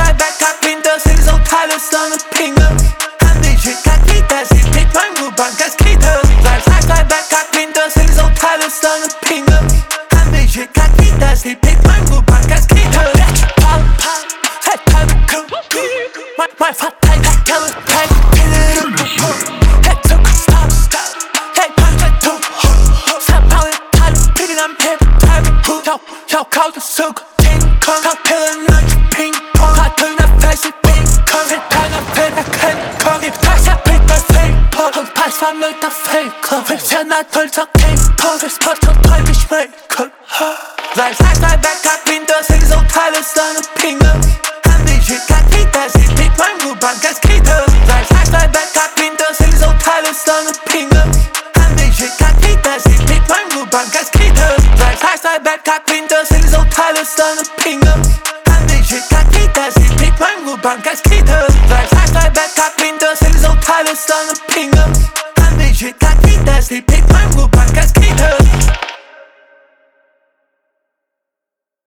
在白卡拼的新手太了伤了平了，和你去看你的视频关不帮 gas keeper， 在白卡拼的新手太了伤了平了，和你去看你的视频关不帮 gas keeper， 别去跑太太不酷，买发太跳了太拼了不破，太走快 stop， 太胖太土，三跑也太拼了偏太不酷，要靠着手个天空，靠偏了那只乒乓，他推那飞是冰空，他那飞那天空，你拍下皮的飞破，很怕上了他飞空，飞下那腿上天空，飞破头腿必须飞空。在白卡拼的新手太了伤了平了，和你去看你的视频关不帮 gas keeper， 在白卡拼的新手太了伤了平了，和你去看你的视频关不帮 gas keeper， 在白卡拼的新手太了伤了平了，和你去看你的视频关不帮 gas keeper， 在白卡拼的新手太了伤了平了，和你去看你的视频关不帮 gas keeper。